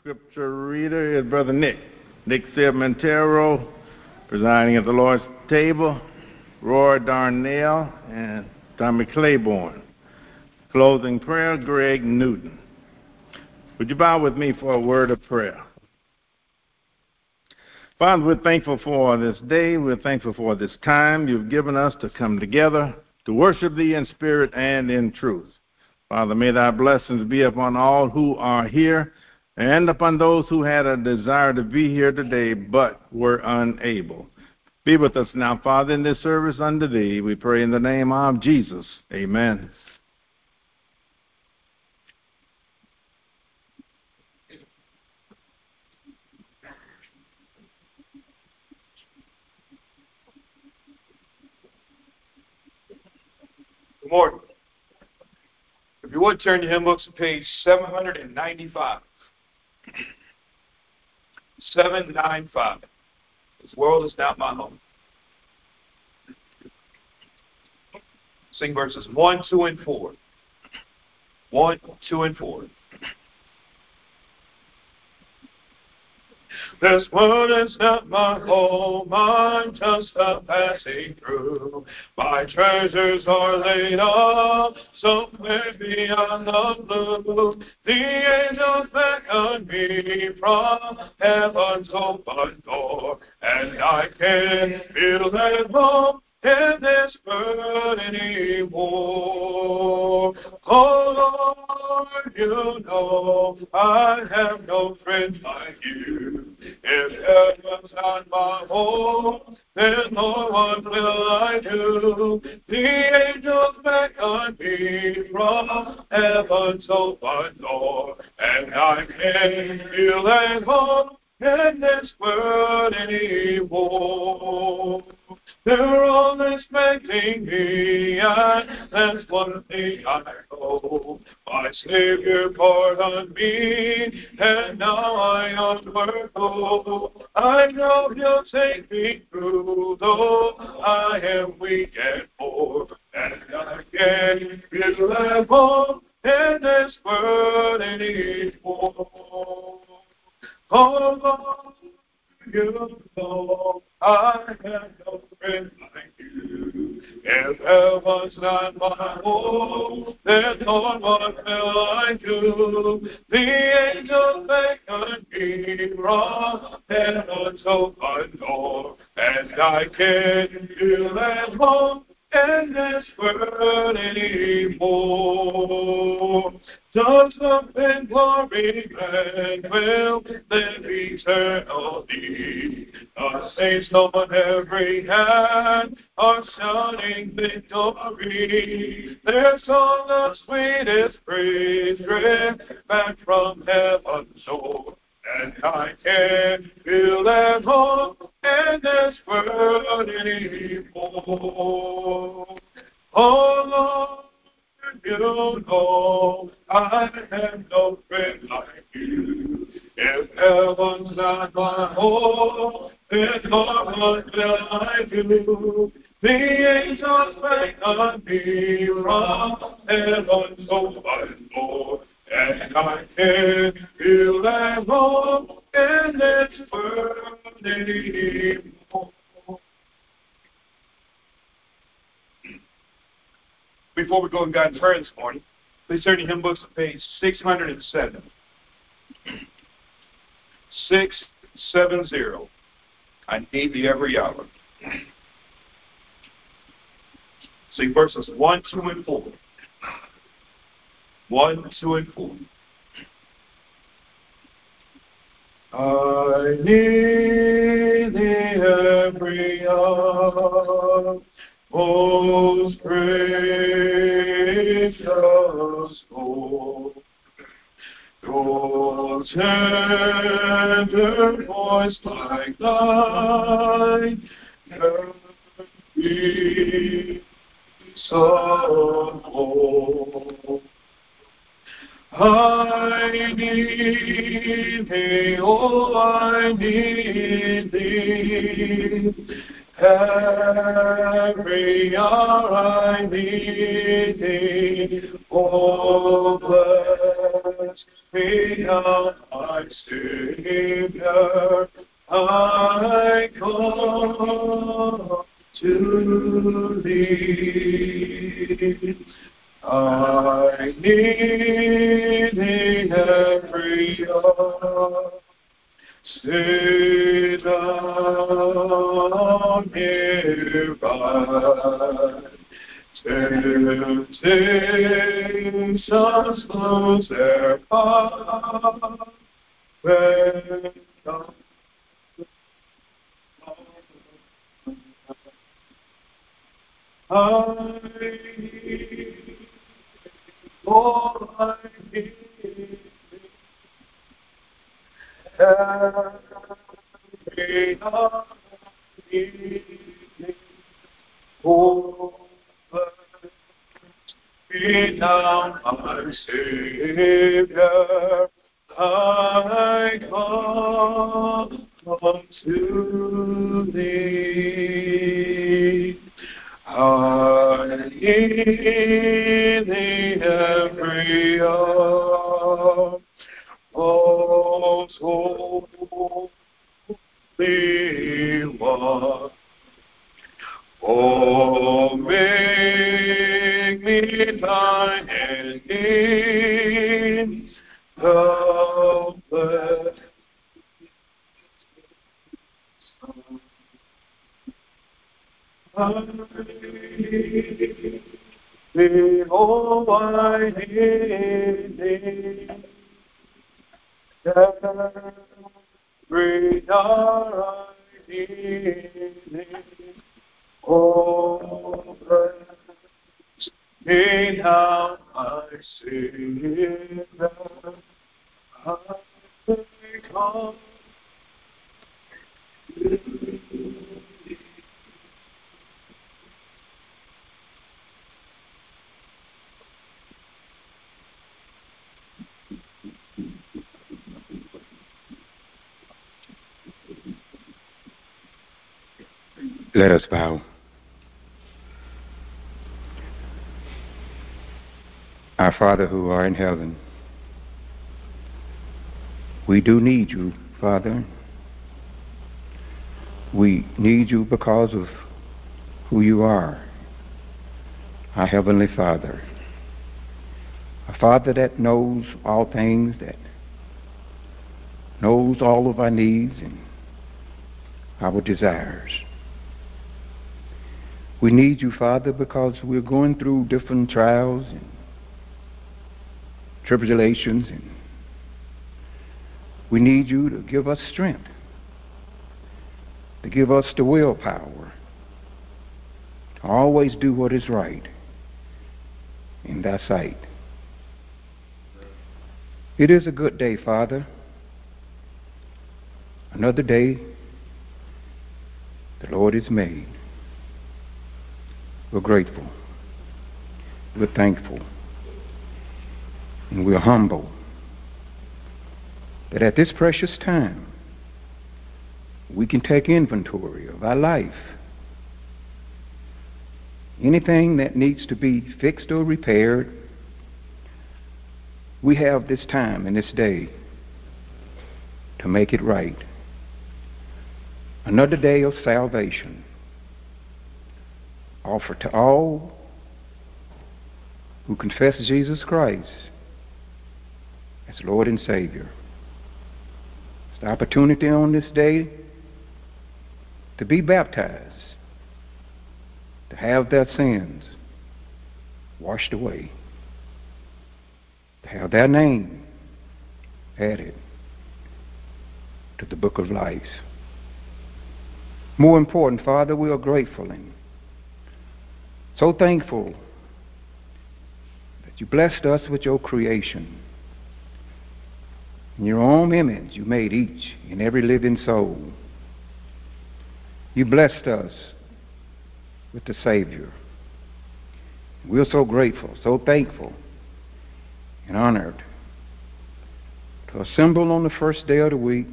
scripture reader is Brother Nick Silverman-Terrell, presiding at the Lord's table, Roy Darnell, and Tommy Claiborne. Closing prayer, Greg Newton. Would you bow with me for a word of prayer? Father, we're thankful for this day. We're thankful for this time you've given us to come together to worship thee in spirit and in truth. Father, may thy blessings be upon all who are here and upon those who had a desire to be here today but were unable. Be with us now, Father, in this service unto thee. We pray in the name of Jesus. Amen. Good morning. If you would turn your hymn books to page 795. 795. This world is not my home. Sing verses 1, 2, and 4. 1, 2, and 4. This world is not my home, I'm just a passing through. My treasures are laid up somewhere beyond the blue. The angels beckon me from heaven's open door, and I can feel at home in this world anymore. Oh Lord, you know I have no friend like you. If heaven's not my home, then Lord, what will I do? The angels beckon me from heaven's open door, and I can't feel at home in this world anymore. They're all expecting me, and that's one thing I know. My Savior pardoned me, and now I onward go. I know He'll take me through, though I am weak and poor, and I can't feel at home in this world anymore. Oh, Lord, you know I have no friend like you. If heaven's not my home, then Lord, what will I do? The angels beckon me from heaven's open door, and I can't feel at home in this world anymore. Does something glory and will live eternally? The saints on every hand are shouting victory. Their song of sweetest praise drift back from heaven's shore, and I can't feel at home in this world anymore. Oh Lord, you know I have no friend like you. If heaven's not my home, then Lord, what will I do? The angels beckon me from heaven's open door, and I can't feel at home in this world anymore. Before we go and guide prayer this morning, please turn your hymn books to page 607. 670. I need thee every hour. Sing verses 1, 2, and 4. 1, 2, and 4. I need thee every hour, most gracious Lord. Your tender voice like thine can be so whole. I need thee, oh, I need thee. Every hour I need thee, oh, bless me now, my Savior, I come to thee. I need thee every hour. Stay thou nearby. Temptations lose their power when I need, oh, I need every hour. Oh, be thou my Savior, I come to thee. I need thee every hour. Oh, Holy One, oh, make me thine in the blessed oh, I need thee. Every hour I need thee. Oh, praise me now, my Savior. I come to thee. Let us bow. Our Father who art in heaven, we do need you, Father. We need you because of who you are, our Heavenly Father. A Father that knows all things, that knows all of our needs and our desires. We need you, Father, because we're going through different trials and tribulations, and we need you to give us strength, to give us the willpower to always do what is right in thy sight. It is a good day, Father. Another day the Lord has made. We're grateful. We're thankful. And we're humble that at this precious time we can take inventory of our life. Anything that needs to be fixed or repaired, we have this time and this day to make it right. Another day of salvation offered to all who confess Jesus Christ as Lord and Savior. It's the opportunity on this day to be baptized, to have their sins washed away, to have their name added to the book of life. More important, Father, we are grateful and so thankful that you blessed us with your creation. In your own image, you made each and every living soul. You blessed us with the Savior. We're so grateful, so thankful, and honored to assemble on the first day of the week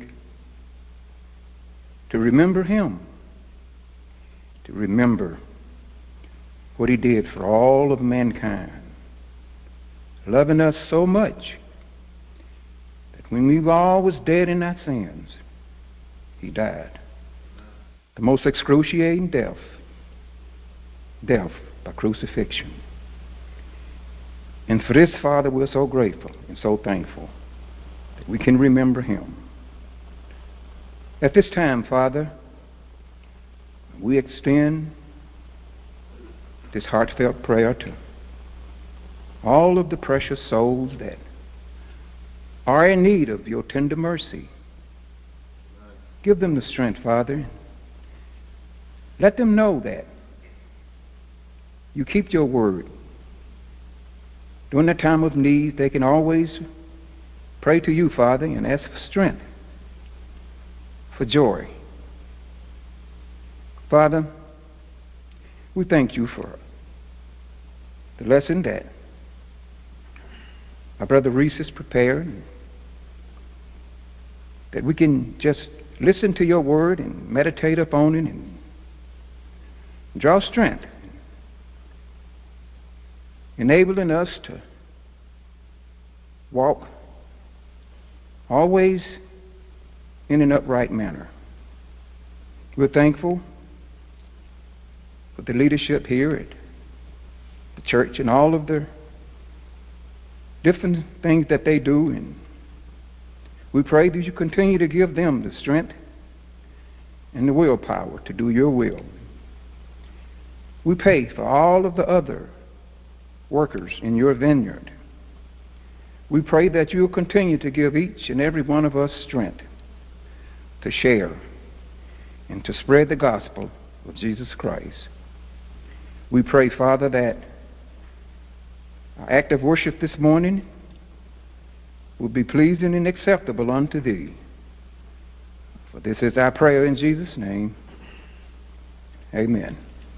to remember Him, to remember what He did for all of mankind, loving us so much when we all was dead in our sins, he died. The most excruciating death by crucifixion. And for this, Father, we're so grateful and so thankful that we can remember him. At this time, Father, we extend this heartfelt prayer to all of the precious souls that are in need of your tender mercy. Give them the strength, Father. Let them know that you keep your word. During the time of need, they can always pray to you, Father, and ask for strength, for joy. Father, we thank you for the lesson that our brother Reese has prepared, that we can just listen to your word and meditate upon it and draw strength, enabling us to walk always in an upright manner. We're thankful for the leadership here at the church and all of the different things that they do, and we pray that you continue to give them the strength and the willpower to do your will. We pray for all of the other workers in your vineyard. We pray that you'll continue to give each and every one of us strength to share and to spread the gospel of Jesus Christ. We pray, Father, that our act of worship this morning will be pleasing and acceptable unto thee. For this is our prayer in Jesus' name. Amen.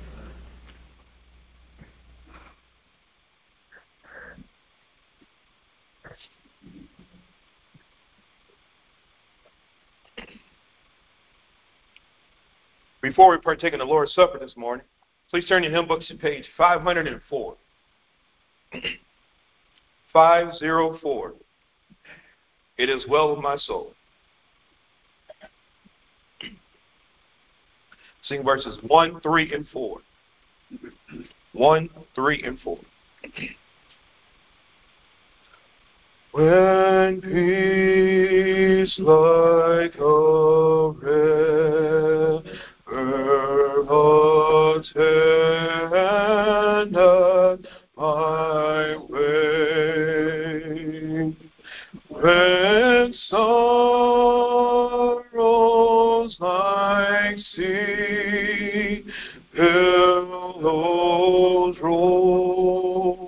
Before we partake in the Lord's Supper this morning, please turn your hymn books to page 504. 504. It is well with my soul. Sing verses 1, 3, and 4. 1, 3, and 4. When peace like a river attended my way, when sorrows like sea billows roll,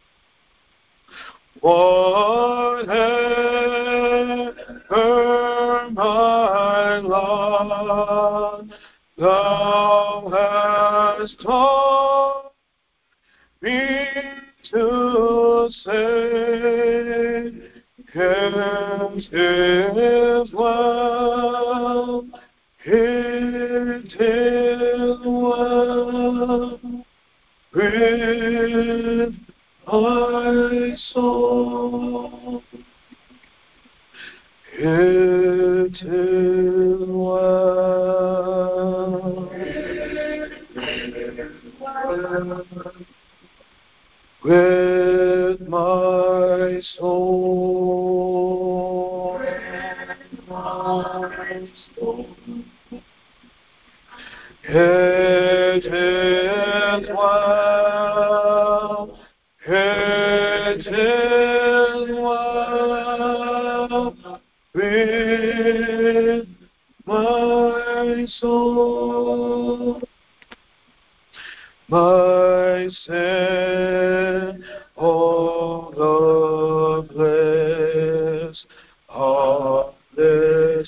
whatever my lot thou hast taught me to say, it is well, it is well with my soul. It is well with my soul. It is well, it is well with my soul. My sin, all the bliss of this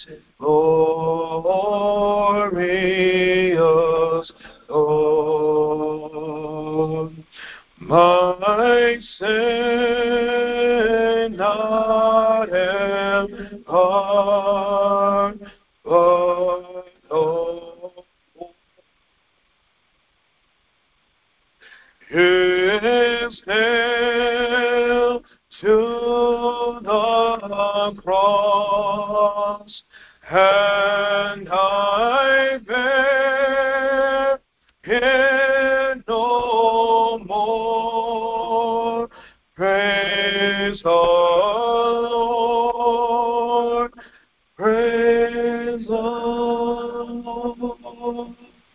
glorious dawn. My sin not empire, but all is nailed to the cross. cross, and I bear it no more. Praise the Lord, praise the Lord.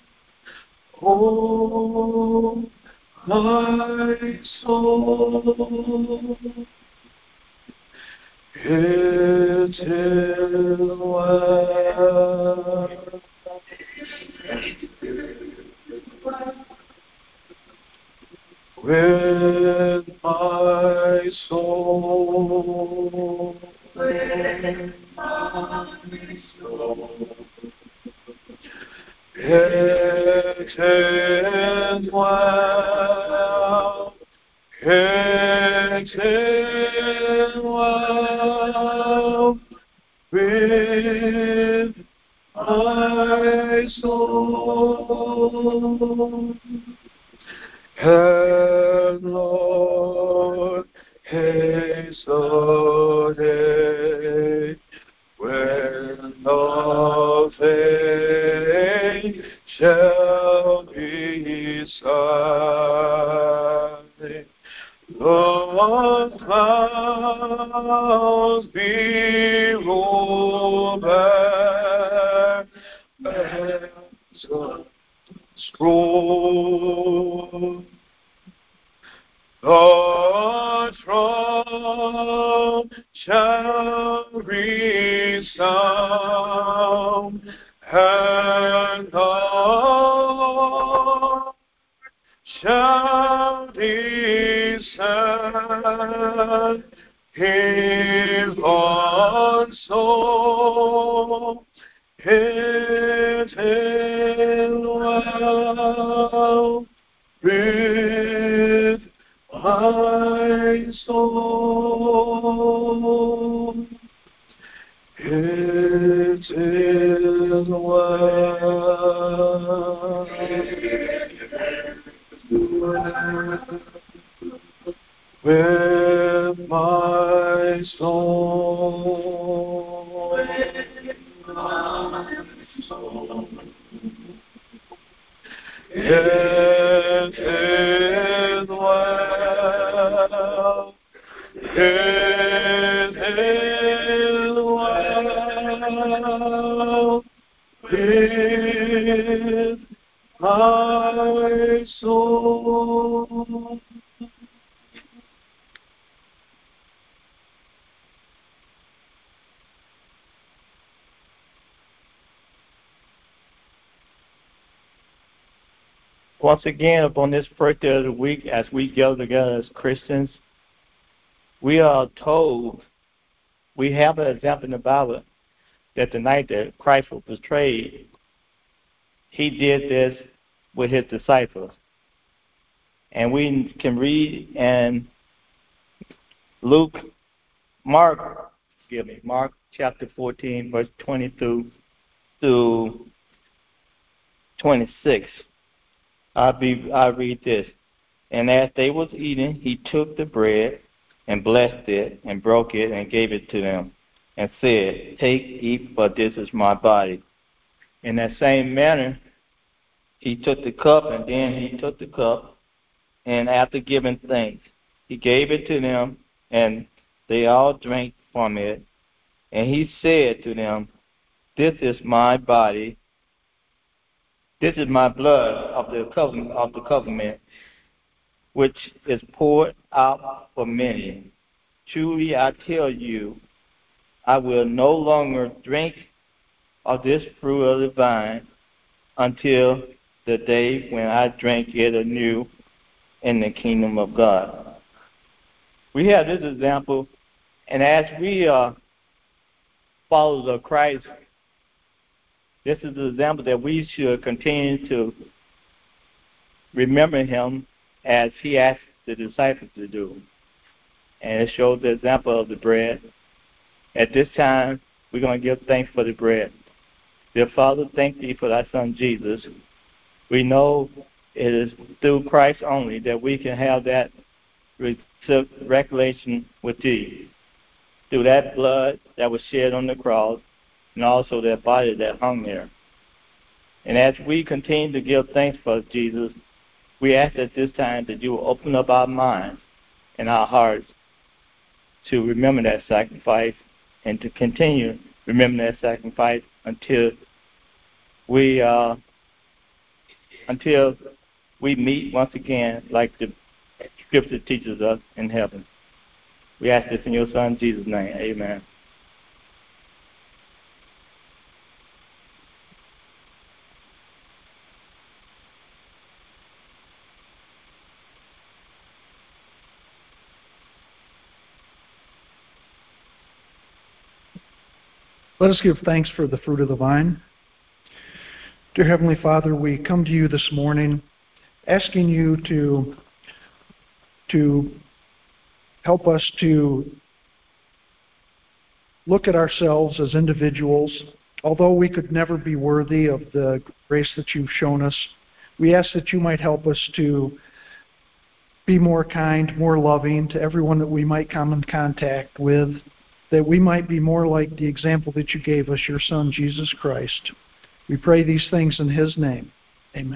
Oh, my soul, it is well with my soul. It is well, it is well with my soul. And Lord, haste the day when the faith shall be sight. The clouds be rolled back as a scroll. The trump shall resound, and the Lord shall descend. His one soul, it is well with my soul. It is well with my soul. It is well, it is well with my soul. Once again, upon this first day of the week, as we gather together as Christians, we are told, we have an example in the Bible, that the night that Christ was betrayed, he did this with his disciples. And we can read in Mark chapter 14, verse 22 through 26. I read this. And as they was eating, he took the bread and blessed it and broke it and gave it to them and said, "Take, eat, for this is my body." In that same manner, he took the cup, and then he took the cup, and after giving thanks, he gave it to them, and they all drank from it. And he said to them, "This is my body. This is my blood of the covenant, which is poured out for many. Truly I tell you, I will no longer drink of this fruit of the vine until the day when I drink it anew in the kingdom of God." We have this example, and as we are followers of Christ, this is the example that we should continue to remember him as he asked the disciples to do. And it shows the example of the bread. At this time, we're going to give thanks for the bread. Dear Father, thank thee for thy Son Jesus. We know it is through Christ only that we can have that recollection with thee. Through that blood that was shed on the cross, and also their body that hung there. And as we continue to give thanks for Jesus, we ask at this time that you will open up our minds and our hearts to remember that sacrifice and to continue remembering that sacrifice until we meet once again like the Scripture teaches us in heaven. We ask this in your Son, Jesus' name. Amen. Let us give thanks for the fruit of the vine. Dear Heavenly Father, we come to you this morning asking you to help us to look at ourselves as individuals. Although we could never be worthy of the grace that you've shown us, we ask that you might help us to be more kind, more loving to everyone that we might come in contact with, that we might be more like the example that you gave us, your Son, Jesus Christ. We pray these things in his name. Amen.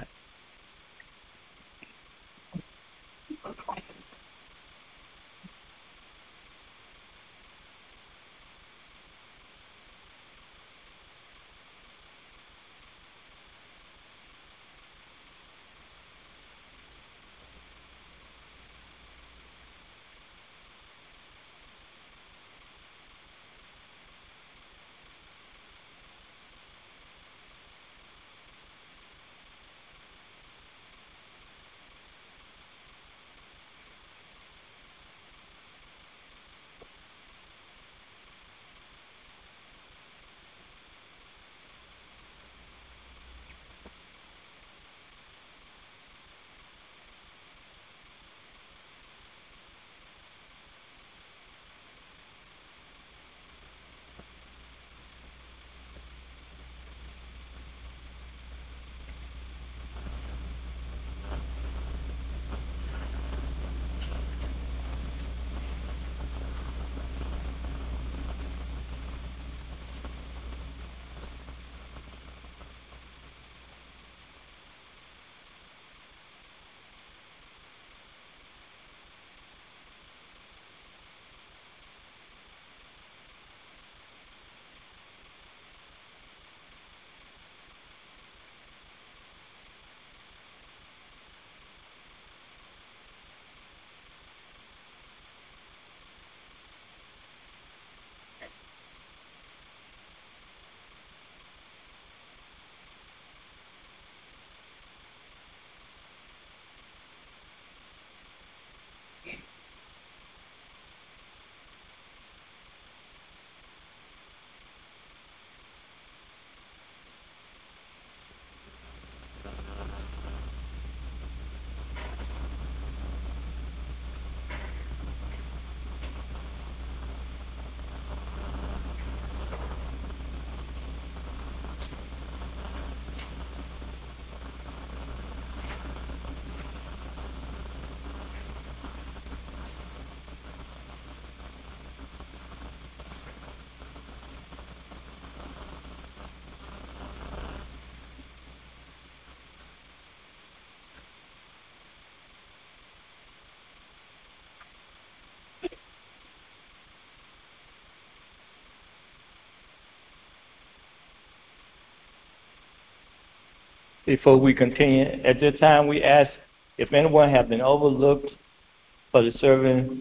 Before we continue, at this time we ask if anyone has been overlooked for the service,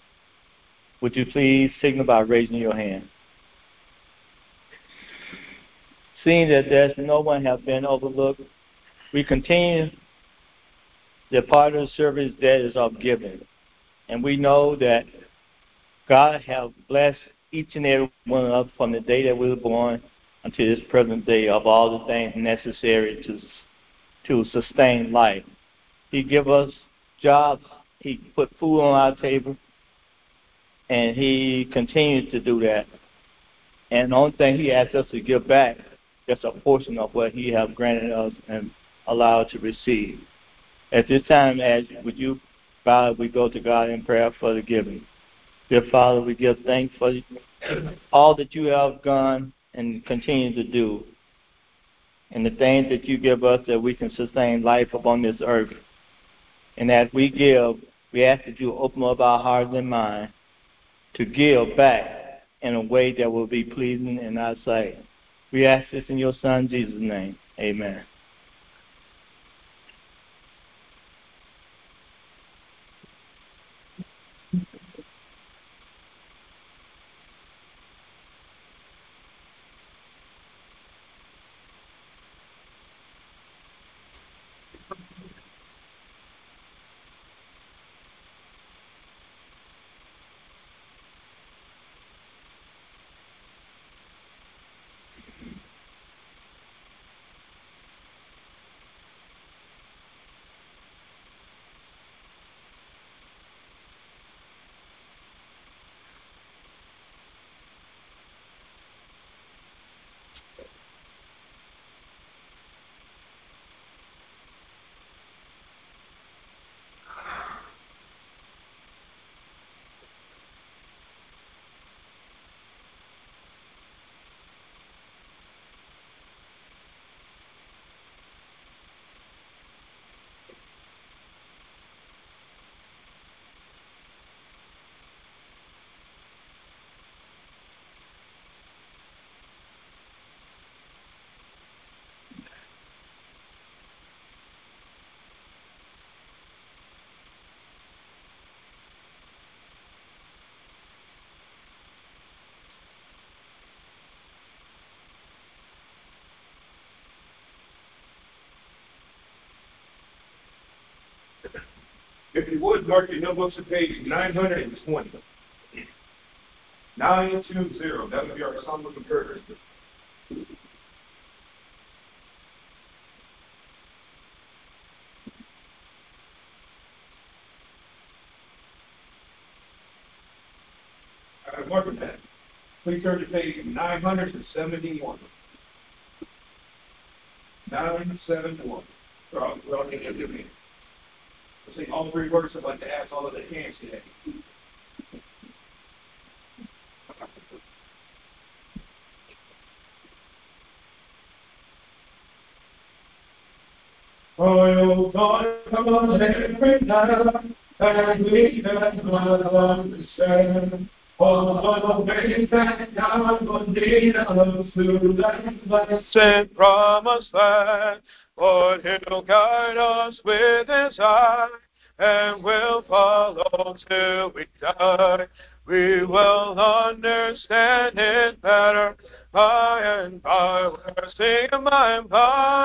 would you please signal by raising your hand? Seeing that there's no one has been overlooked, we continue the part of the service that is of giving. And we know that God has blessed each and every one of us from the day that we were born until this present day of all the things necessary to sustain life. He give us jobs. He put food on our table. And he continues to do that. And the only thing he asks us to give back is a portion of what he has granted us and allowed to receive. At this time, would you bow, we go to God in prayer for the giving. Dear Father, we give thanks for all that you have done and continue to do, and the things that you give us that we can sustain life upon this earth. And as we give, we ask that you open up our hearts and minds to give back in a way that will be pleasing in our sight. We ask this in your Son, Jesus' name. Amen. If you would, mark your notebooks at page 920. 920. That would be our Psalm of Encouragement. Mark that. Please turn to page 971. 971. We're all getting to me. Let's say all three words. I'd like to ask all of the hands today. Oh, God, come on every night, and we can understand. All the ways that God will lead us to that blessed promised land. Lord, He'll guide us with His eye, and we'll follow till we die. We will understand it better by and by. We're singing by and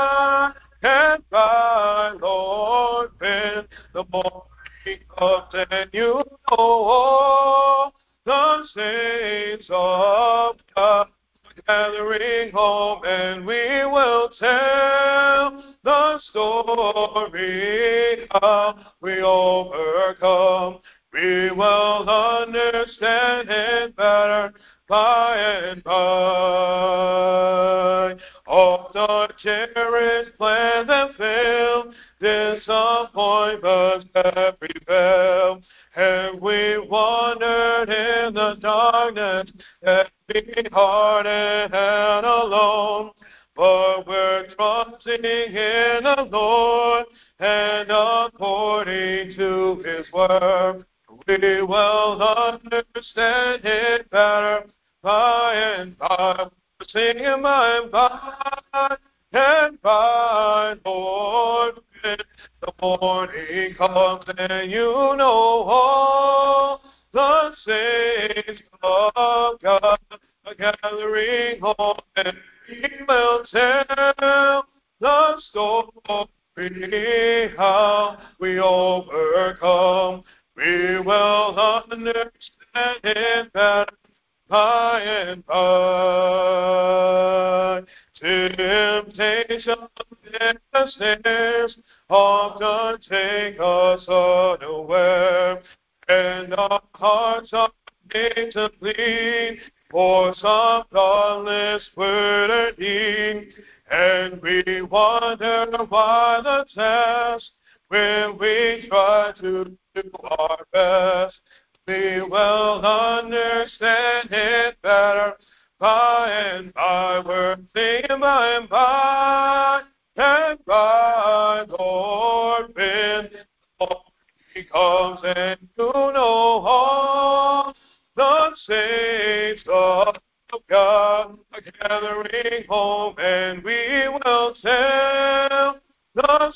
by, Lord, when the morning comes and you know all the saints of God gathering home, and we will tell the story how we overcome. We will understand it better by and by. All the cherished plans and fail, disappointments have prevailed, and we wandered in the darkness, heavy-hearted and alone. But we're trusting in the Lord, and according to His word, we will understand it better by and by. Singing by and by, Lord, when the morning comes and you know all the saints of God are gathering home, and we will tell the story how we overcome. We will understand it better by and by. Temptation and the snares often take us unaware, and our hearts are made to bleed for some godless word or deed, and we wonder why the test when we try to do our best. We will understand it better By and by, we're singing by and by, Lord, when He comes and you know all the saints of God are gathering home, and we will tell the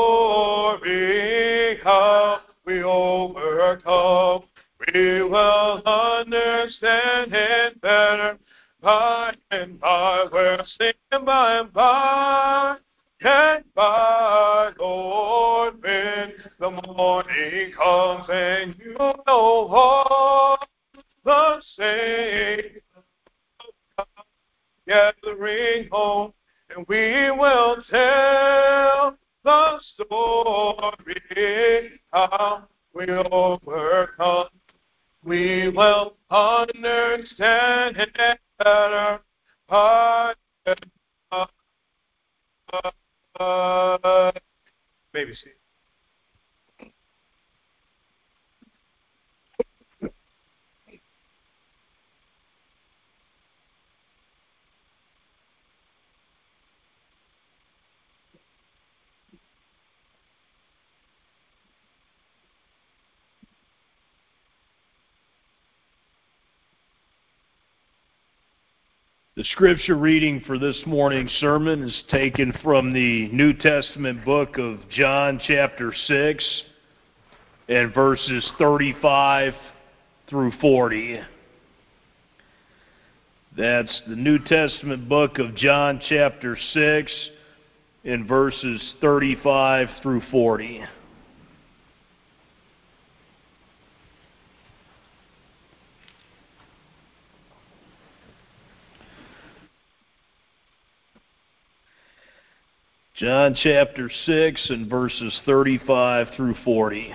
story how we overcome. We will understand it better by and by. We're singing by and by, Lord, when the morning comes and you know all the saints gathering home, and we will tell the story how we overcome. We will understand it better by and by. Maybe see. The scripture reading for this morning's sermon is taken from the New Testament book of John chapter 6 and verses 35 through 40. That's the New Testament book of John chapter 6 and verses 35 through 40. John chapter 6 and verses 35 through 40.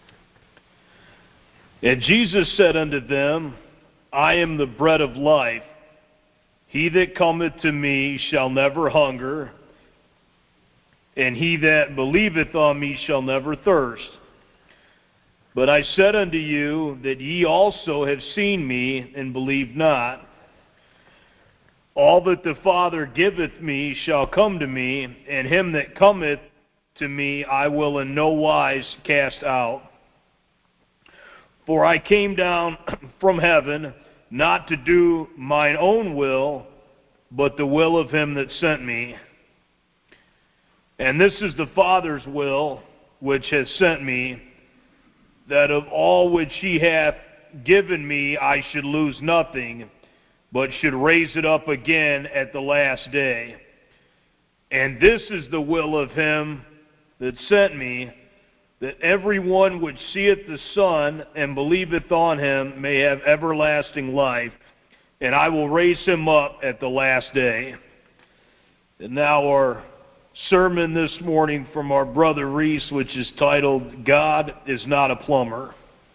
And Jesus said unto them, I am the bread of life. He that cometh to me shall never hunger, and he that believeth on me shall never thirst. But I said unto you that ye also have seen me, and believe not. All that the Father giveth me shall come to me, and him that cometh to me I will in no wise cast out. For I came down from heaven, not to do mine own will, but the will of him that sent me. And this is the Father's will, which has sent me, that of all which he hath given me I should lose nothing, but should raise it up again at the last day. And this is the will of him that sent me, that every one which seeth the Son and believeth on him may have everlasting life, and I will raise him up at the last day. And now our sermon this morning from our brother Reese, which is titled, God is Not a Plumber.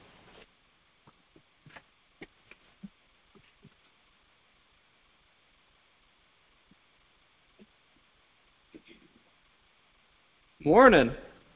Morning.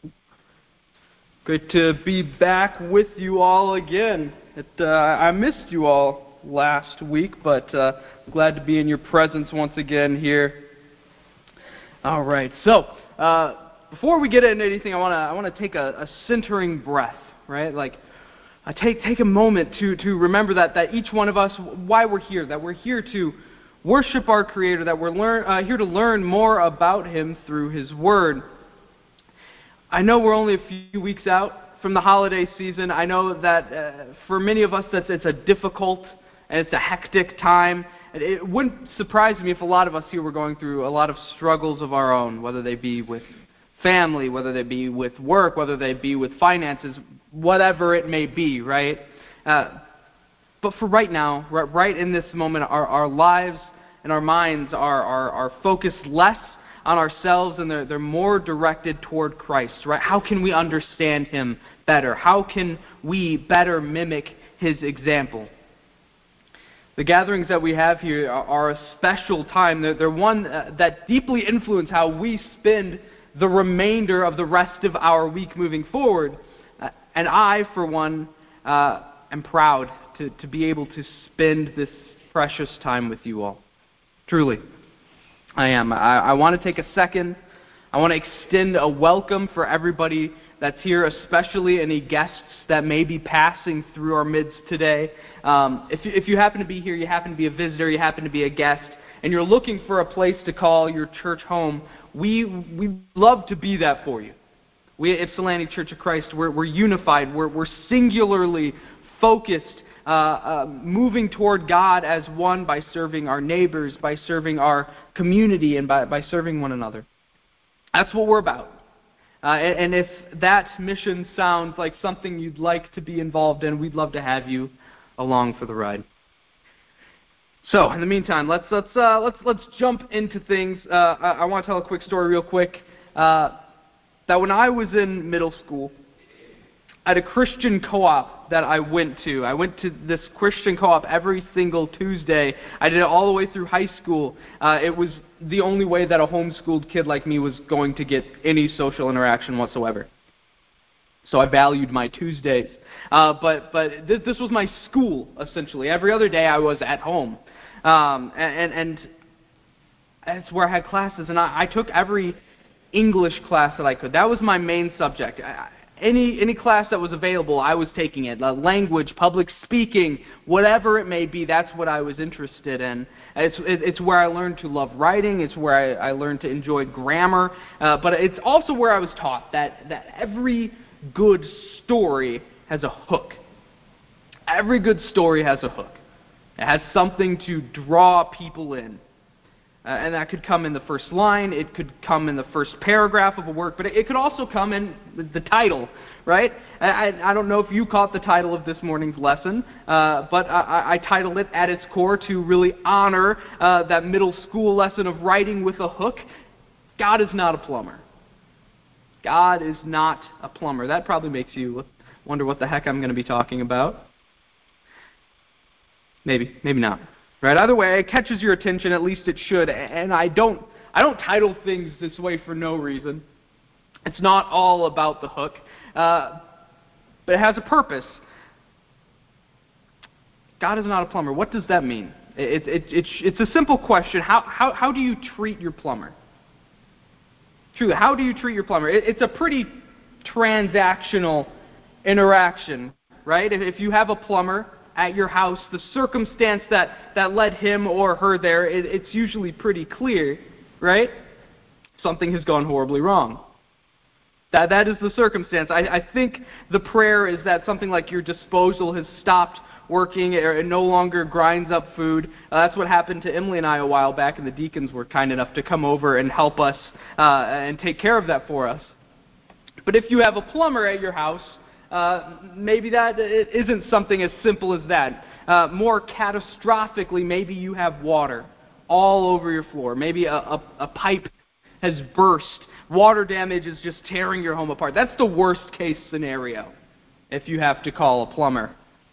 Great to be back with you all again. I missed you all last week, but glad to be in your presence once again here. All right. So before we get into anything, I want to take a centering breath, right? Like take a moment to remember that each one of us, why we're here, that we're here to worship our Creator, that we're here to learn more about Him through His Word. I know we're only a few weeks out from the holiday season. I know that for many of us it's a difficult and it's a hectic time. It wouldn't surprise me if a lot of us here were going through a lot of struggles of our own, whether they be with family, whether they be with work, whether they be with finances, whatever it may be, right? But for right now, right in this moment, our lives and our minds are focused less on ourselves, and they're more directed toward Christ, right? How can we understand Him better? How can we better mimic His example? The gatherings that we have here are a special time. They're one that deeply influence how we spend the remainder of the rest of our week moving forward. And I, for one, am proud to be able to spend this precious time with you all. Truly, I am. I want to take a second. I want to extend a welcome for everybody that's here, especially any guests that may be passing through our midst today. If you happen to be here, you happen to be a visitor, you happen to be a guest, and you're looking for a place to call your church home, we love to be that for you. We at Ypsilanti Church of Christ, we're unified, we're singularly focused, moving toward God as one by serving our neighbors, by serving our community, and by serving one another. That's what we're about. And if that mission sounds like something you'd like to be involved in, we'd love to have you along for the ride. So, in the meantime, let's jump into things. I want to tell a quick story real quick. That when I was in middle school, I had a Christian co-op that I went to. I went to this Christian co-op every single Tuesday. I did it all the way through high school. It was the only way that a homeschooled kid like me was going to get any social interaction whatsoever. So I valued my Tuesdays. But this was my school, essentially. Every other day I was at home. And that's where I had classes. And I took every English class that I could. That was my main subject. Any class that was available, I was taking it. Language, public speaking, whatever it may be, that's what I was interested in. It's where I learned to love writing. It's where I learned to enjoy grammar. But it's also where I was taught that every good story has a hook. Every good story has a hook. It has something to draw people in. And that could come in the first line, it could come in the first paragraph of a work, but it could also come in the title, right? I don't know if you caught the title of this morning's lesson, but I titled it at its core to really honor that middle school lesson of writing with a hook. God is not a plumber. God is not a plumber. That probably makes you wonder what the heck I'm going to be talking about. Maybe not. Right? Either way, it catches your attention, at least it should. And I don't title things this way for no reason. It's not all about the hook, but it has a purpose. God is not a plumber. What does that mean? It's a simple question. How do you treat your plumber? Truly, how do you treat your plumber? It's a pretty transactional interaction, right? If you have a plumber at your house, the circumstance that led him or her there, it's usually pretty clear, right? Something has gone horribly wrong. That is the circumstance. I think the prayer is that something like your disposal has stopped working or it no longer grinds up food. That's what happened to Emily and I a while back, and the deacons were kind enough to come over and help us and take care of that for us. But if you have a plumber at your house, maybe that it isn't something as simple as that. More catastrophically, maybe you have water all over your floor. Maybe a pipe has burst. Water damage is just tearing your home apart. That's the worst case scenario if you have to call a plumber.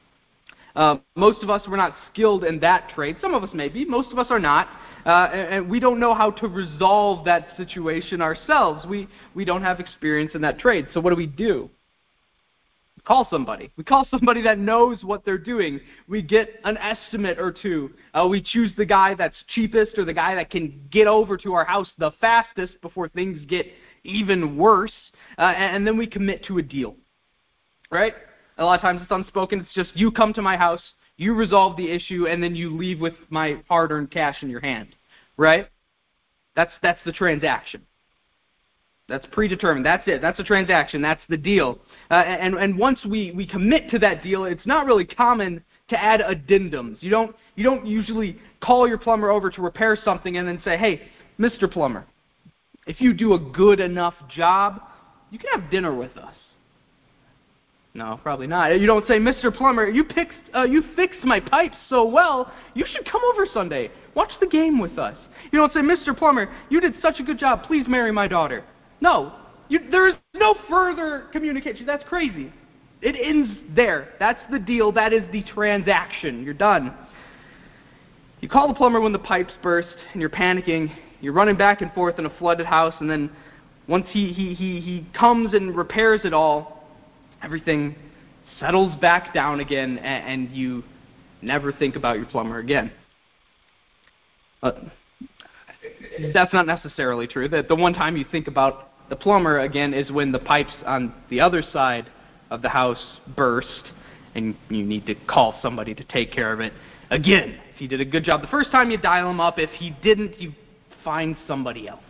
Most of us were not skilled in that trade. Some of us may be. Most of us are not. And we don't know how to resolve that situation ourselves. We don't have experience in that trade. So what do? Call somebody. We call somebody that knows what they're doing. We get an estimate or two. We choose the guy that's cheapest or the guy that can get over to our house the fastest before things get even worse. And then we commit to a deal. Right? A lot of times it's unspoken. It's just you come to my house, you resolve the issue, and then you leave with my hard-earned cash in your hand. Right? That's the transaction. That's predetermined. That's it. That's a transaction. That's the deal. And once we commit to that deal, it's not really common to add addendums. You don't usually call your plumber over to repair something and then say, "Hey, Mr. Plumber, if you do a good enough job, you can have dinner with us." No, probably not. You don't say, "Mr. Plumber, you fixed my pipes so well, you should come over Sunday. Watch the game with us." You don't say, "Mr. Plumber, you did such a good job. Please marry my daughter." No, there is no further communication. That's crazy. It ends there. That's the deal. That is the transaction. You're done. You call the plumber when the pipes burst and you're panicking. You're running back and forth in a flooded house, and then once he comes and repairs it all, everything settles back down again, and you never think about your plumber again. That's not necessarily true. That the one time you think about the plumber, again, is when the pipes on the other side of the house burst and you need to call somebody to take care of it. Again, if he did a good job the first time, you dial him up. If he didn't, you find somebody else.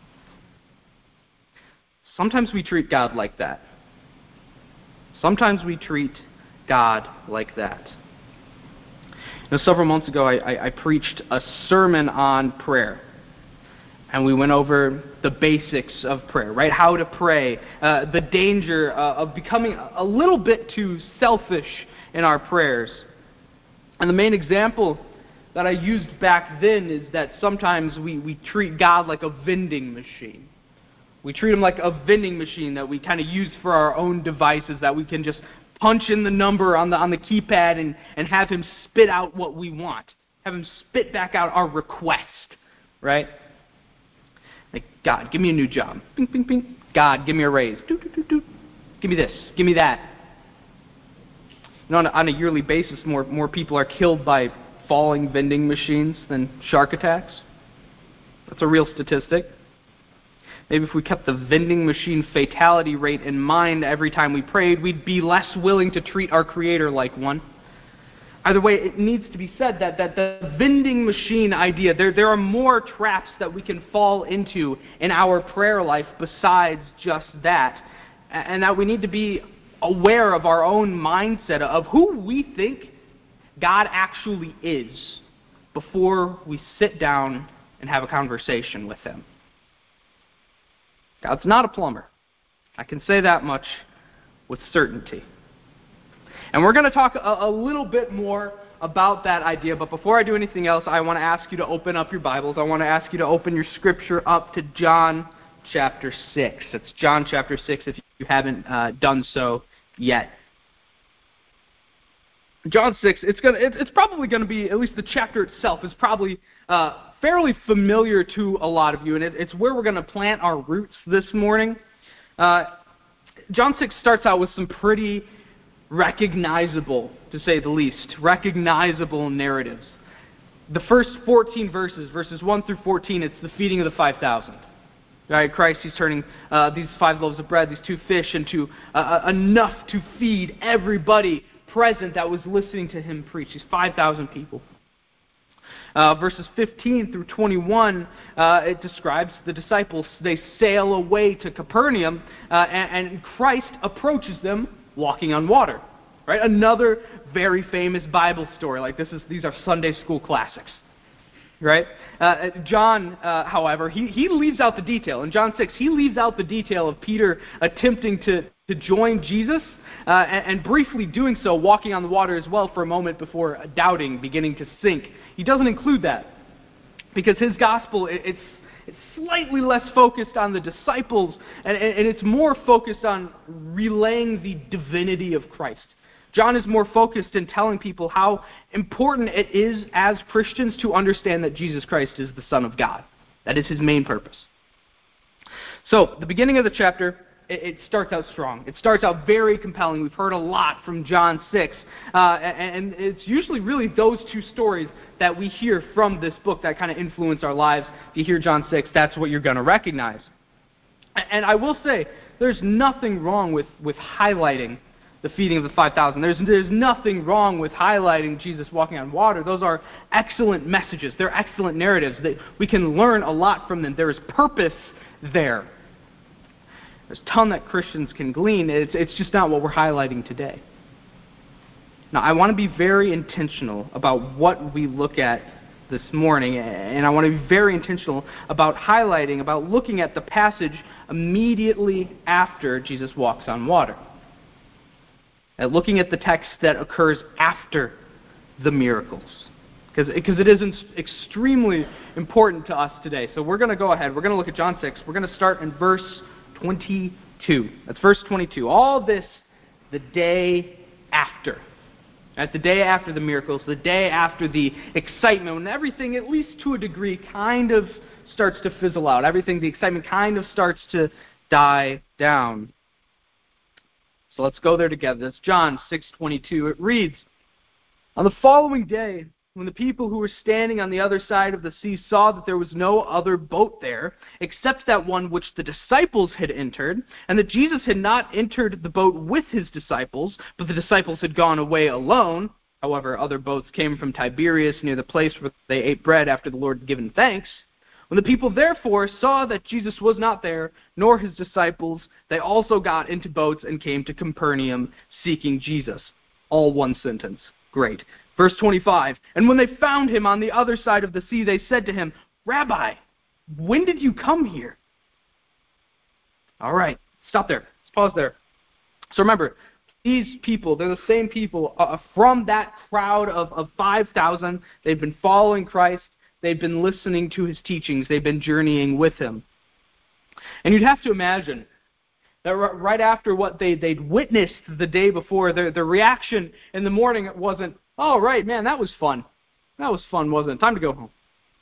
Sometimes we treat God like that. Sometimes we treat God like that. Now, several months ago, I preached a sermon on prayer. And we went over the basics of prayer, right? How to pray, the danger of becoming a little bit too selfish in our prayers. And the main example that I used back then is that sometimes we treat God like a vending machine. We treat him like a vending machine that we kind of use for our own devices, that we can just punch in the number on the keypad and have him spit out what we want. Have him spit back out our request, right? Like, God, give me a new job. Bing, bing, bing. God, give me a raise. Doot, doot, doot, doot. Give me this. Give me that. You know, on a yearly basis, more people are killed by falling vending machines than shark attacks. That's a real statistic. Maybe if we kept the vending machine fatality rate in mind every time we prayed, we'd be less willing to treat our Creator like one. Either way, it needs to be said that the vending machine idea, there are more traps that we can fall into in our prayer life besides just that. And that we need to be aware of our own mindset of who we think God actually is before we sit down and have a conversation with Him. God's not a plumber. I can say that much with certainty. And we're going to talk a little bit more about that idea, but before I do anything else, I want to ask you to open up your Bibles. I want to ask you to open your scripture up to John chapter 6. It's John chapter 6 if you haven't done so yet. John 6, it's probably going to be, at least the chapter itself is probably fairly familiar to a lot of you, and it's where we're going to plant our roots this morning. John 6 starts out with some pretty recognizable, to say the least, recognizable narratives. The first 14 verses 1 through 14, it's the feeding of the 5,000. Right? Christ, He's turning these 5 loaves of bread, these 2 fish, into enough to feed everybody present that was listening to Him preach, these 5,000 people. Verses 15 through 21, it describes the disciples. They sail away to Capernaum, and Christ approaches them walking on water. Right? Another very famous Bible story. Like these are Sunday school classics. Right? John, however, he leaves out the detail. In John 6, he leaves out the detail of Peter attempting to join Jesus, and briefly doing so, walking on the water as well for a moment before doubting, beginning to sink. He doesn't include that because his gospel, it's slightly less focused on the disciples, and it's more focused on relaying the divinity of Christ. John is more focused in telling people how important it is as Christians to understand that Jesus Christ is the Son of God. That is his main purpose. So, the beginning of the chapter, it starts out strong. It starts out very compelling. We've heard a lot from John 6. And it's usually really those 2 stories that we hear from this book that kind of influence our lives. If you hear John 6, that's what you're going to recognize. And I will say, there's nothing wrong with highlighting the feeding of the 5,000. There's nothing wrong with highlighting Jesus walking on water. Those are excellent messages. They're excellent narratives. We can learn a lot from them. There is purpose there. There's a ton that Christians can glean. It's just not what we're highlighting today. Now, I want to be very intentional about what we look at this morning, and I want to be very intentional about highlighting, about looking at the passage immediately after Jesus walks on water. And looking at the text that occurs after the miracles. Because it is extremely important to us today. So we're going to go ahead. We're going to look at John 6. We're going to start in verse 22. That's verse 22. All this the day after. At the day after the miracles, the day after the excitement, when everything, at least to a degree, kind of starts to fizzle out. The excitement kind of starts to die down. So let's go there together. That's John 6:22. It reads, "On the following day, when the people who were standing on the other side of the sea saw that there was no other boat there, except that one which the disciples had entered, and that Jesus had not entered the boat with his disciples, but the disciples had gone away alone. However, other boats came from Tiberias near the place where they ate bread after the Lord had given thanks. When the people therefore saw that Jesus was not there, nor his disciples, they also got into boats and came to Capernaum, seeking Jesus. All one sentence. Great. Verse 25, and when they found him on the other side of the sea, they said to him, Rabbi, when did you come here? All right, stop there. Let's pause there. So remember, these people, they're the same people from that crowd of 5,000. They've been following Christ. They've been listening to his teachings. They've been journeying with him. And you'd have to imagine that right after what they'd witnessed the day before, their reaction in the morning wasn't, oh, right, man, that was fun. That was fun, wasn't it? Time to go home.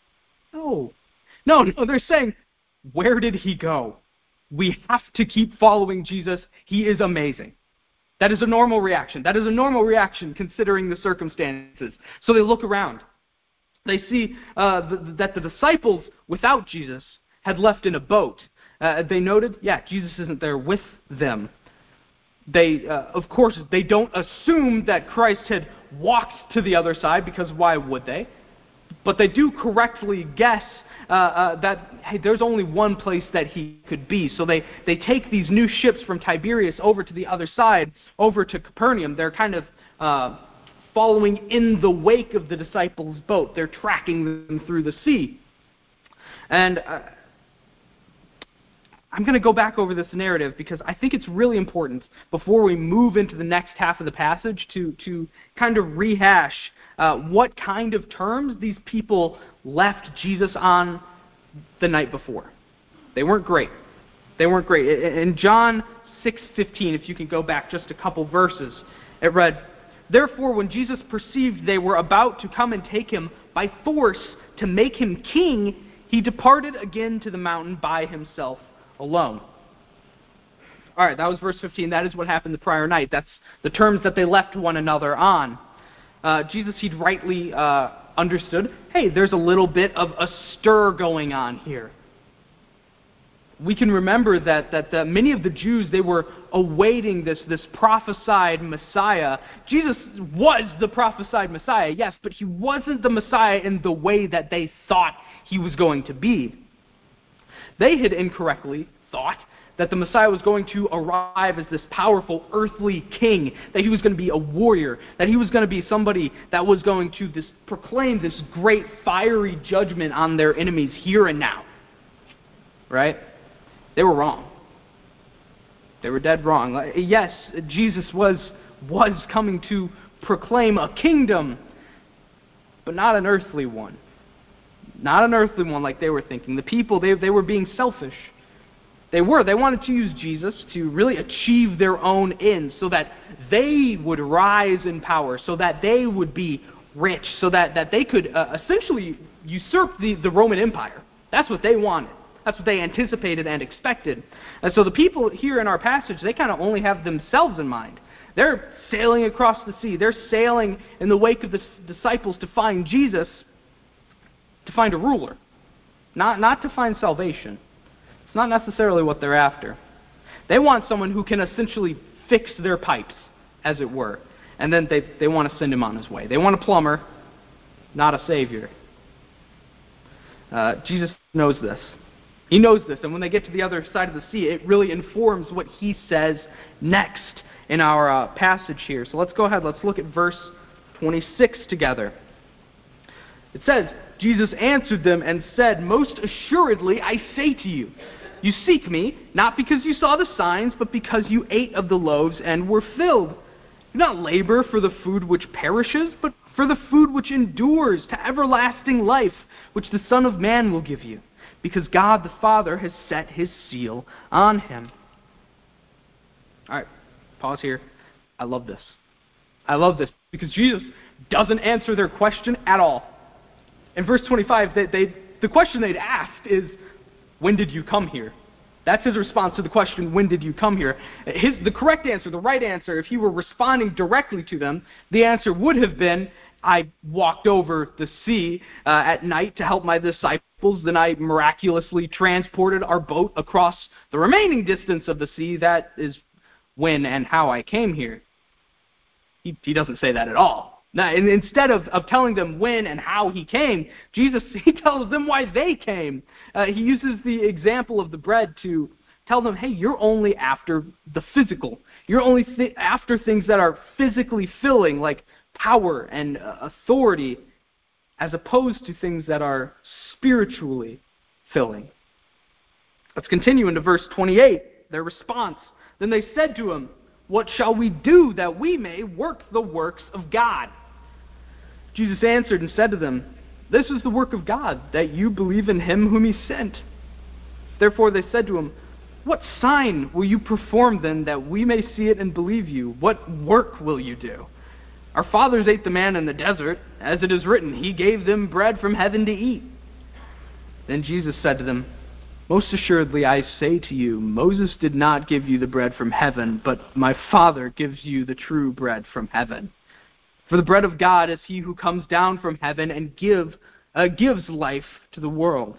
No, they're saying, where did he go? We have to keep following Jesus. He is amazing. That is a normal reaction. That is a normal reaction considering the circumstances. So they look around. They see that the disciples without Jesus had left in a boat. They noted, Jesus isn't there with them. They, of course, they don't assume that Christ had walked to the other side, because why would they? But they do correctly guess that, hey, there's only one place that he could be. So they take these new ships from Tiberias over to the other side, over to Capernaum. They're kind of following in the wake of the disciples' boat. They're tracking them through the sea. And I'm going to go back over this narrative because I think it's really important before we move into the next half of the passage to kind of rehash what kind of terms these people left Jesus on the night before. They weren't great. They weren't great. In John 6:15, if you can go back just a couple verses, it read, Therefore, when Jesus perceived they were about to come and take him by force to make him king, he departed again to the mountain by himself alone. All right, that was verse 15. That is what happened the prior night. That's the terms that they left one another on. Jesus, he'd rightly understood, hey, there's a little bit of a stir going on here. We can remember that many of the Jews, they were awaiting this prophesied Messiah. Jesus was the prophesied Messiah, yes, but he wasn't the Messiah in the way that they thought he was going to be. They had incorrectly thought that the Messiah was going to arrive as this powerful earthly king, that he was going to be a warrior, that he was going to be somebody that was going to proclaim this great fiery judgment on their enemies here and now. Right? They were wrong. They were dead wrong. Yes, Jesus was coming to proclaim a kingdom, but not an earthly one. Not an earthly one like they were thinking. The people, they were being selfish. They wanted to use Jesus to really achieve their own ends so that they would rise in power, so that they would be rich, so that they could essentially usurp the Roman Empire. That's what they wanted. That's what they anticipated and expected. And so the people here in our passage, they kind of only have themselves in mind. They're sailing across the sea. They're sailing in the wake of the disciples to find Jesus, to find a ruler, not to find salvation. It's not necessarily what they're after. They want someone who can essentially fix their pipes, as it were, and then they want to send him on his way. They want a plumber, not a savior. Jesus knows this. He knows this, and when they get to the other side of the sea, it really informs what he says next in our passage here. So let's go ahead. Let's look at verse 26 together. It says, Jesus answered them and said, Most assuredly I say to you, you seek me, not because you saw the signs, but because you ate of the loaves and were filled. Do not labor for the food which perishes, but for the food which endures to everlasting life, which the Son of Man will give you, because God the Father has set his seal on him. All right, pause here. I love this. I love this because Jesus doesn't answer their question at all. In verse 25, the question they'd asked is, when did you come here? That's his response to the question, when did you come here? The correct answer, the right answer, if he were responding directly to them, the answer would have been, I walked over the sea at night to help my disciples. Then I miraculously transported our boat across the remaining distance of the sea. That is when and how I came here. He doesn't say that at all. Now, and instead of telling them when and how he came, Jesus, he tells them why they came. He uses the example of the bread to tell them, hey, you're only after the physical. You're only after things that are physically filling, like power and authority, as opposed to things that are spiritually filling. Let's continue into verse 28, their response. Then they said to him, what shall we do that we may work the works of God? Jesus answered and said to them, this is the work of God, that you believe in him whom he sent. Therefore they said to him, what sign will you perform then that we may see it and believe you? What work will you do? Our fathers ate the manna in the desert, as it is written, he gave them bread from heaven to eat. Then Jesus said to them, most assuredly I say to you, Moses did not give you the bread from heaven, but my Father gives you the true bread from heaven. For the bread of God is he who comes down from heaven and gives life to the world.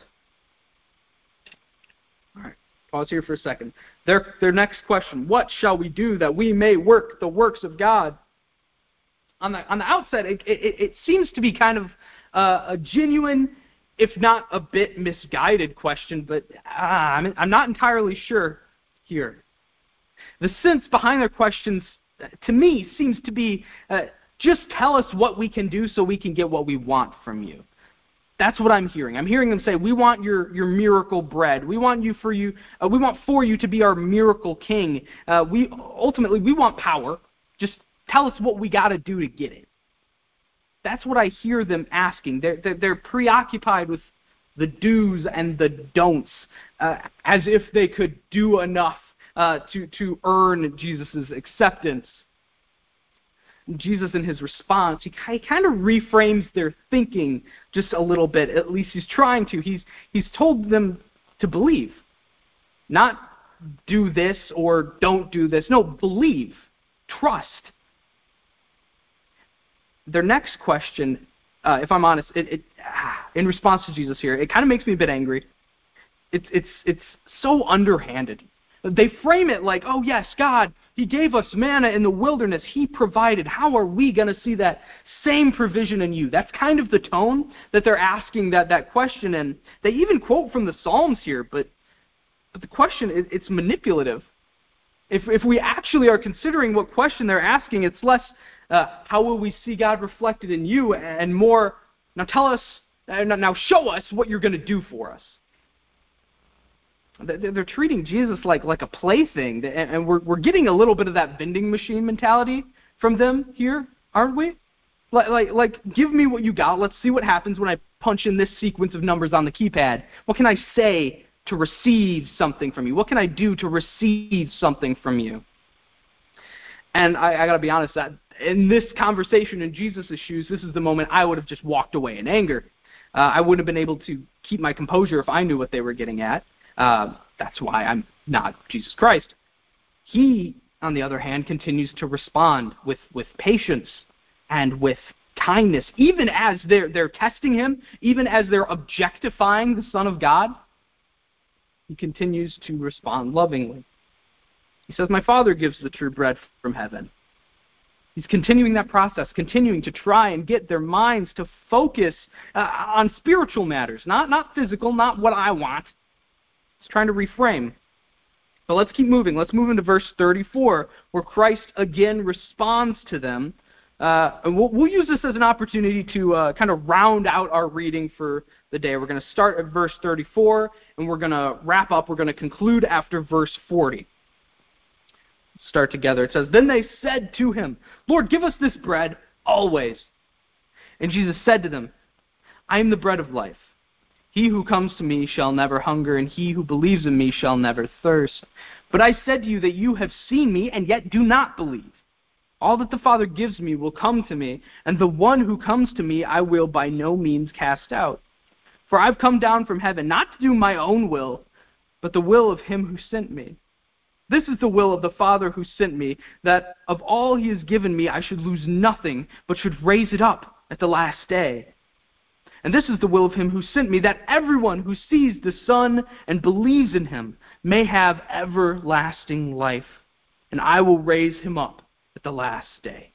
All right, pause here for a second. Their next question, what shall we do that we may work the works of God? On the outset, it seems to be kind of a genuine, if not a bit misguided question, but I'm not entirely sure here. The sense behind their questions, to me, seems to be, just tell us what we can do so we can get what we want from you. That's what I'm hearing. I'm hearing them say, we want your miracle bread. We want for you to be our miracle king. We want power. Just tell us what we got to do to get it. That's what I hear them asking. They're preoccupied with the do's and the don'ts, as if they could do enough to earn Jesus' acceptance. Jesus, in his response, he kind of reframes their thinking just a little bit. At least he's trying to. He's told them to believe, not do this or don't do this. No, believe, trust. Their next question, if I'm honest, in response to Jesus here, it kind of makes me a bit angry. It's so underhanded. They frame it like, oh yes, God, he gave us manna in the wilderness. He provided. How are we going to see that same provision in you? That's kind of the tone that they're asking that question in. They even quote from the Psalms here, but the question, it's manipulative. If we actually are considering what question they're asking, it's less, how will we see God reflected in you, and more, now tell us, now show us what you're going to do for us. They're treating Jesus like a plaything, and we're getting a little bit of that vending machine mentality from them here, aren't we? Like, give me what you got. Let's see what happens when I punch in this sequence of numbers on the keypad. What can I say to receive something from you? What can I do to receive something from you? And I got to be honest, that in this conversation in Jesus' shoes, this is the moment I would have just walked away in anger. I wouldn't have been able to keep my composure if I knew what they were getting at. That's why I'm not Jesus Christ. He, on the other hand, continues to respond with patience and with kindness, even as they're testing him, even as they're objectifying the Son of God. He continues to respond lovingly. He says, my Father gives the true bread from heaven. He's continuing that process, continuing to try and get their minds to focus on spiritual matters, not physical, not what I want. He's trying to reframe. But let's keep moving. Let's move into verse 34, where Christ again responds to them. And we'll use this as an opportunity to kind of round out our reading for the day. We're going to start at verse 34, and we're going to wrap up. We're going to conclude after verse 40. Start together. It says, then they said to him, Lord, give us this bread always. And Jesus said to them, I am the bread of life. He who comes to me shall never hunger, and he who believes in me shall never thirst. But I said to you that you have seen me, and yet do not believe. All that the Father gives me will come to me, and the one who comes to me I will by no means cast out. For I've come down from heaven not to do my own will, but the will of him who sent me. This is the will of the Father who sent me, that of all he has given me I should lose nothing, but should raise it up at the last day. And this is the will of him who sent me, that everyone who sees the Son and believes in him may have everlasting life, and I will raise him up at the last day.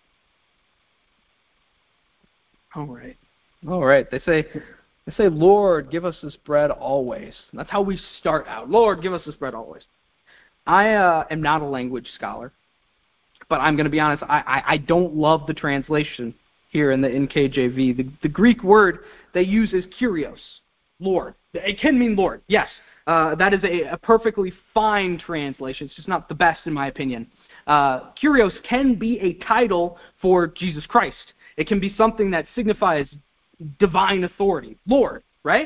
All right. They say, Lord, give us this bread always. That's how we start out. Lord, give us this bread always. I am not a language scholar, but I'm going to be honest, I don't love the translation here in the NKJV. The Greek word they use is kurios, Lord. It can mean Lord, yes. That is a perfectly fine translation. It's just not the best in my opinion. Kurios can be a title for Jesus Christ. It can be something that signifies divine authority, Lord, right?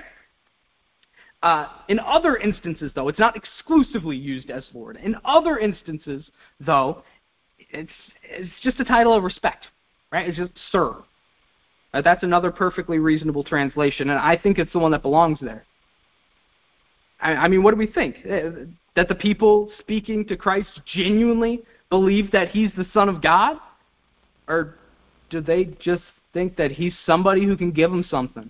In other instances, though, it's not exclusively used as Lord. In other instances, though, it's just a title of respect, right? It's just sir. That's another perfectly reasonable translation, and I think it's the one that belongs there. I mean, what do we think? That the people speaking to Christ genuinely believe that he's the Son of God? Or do they just think that he's somebody who can give them something?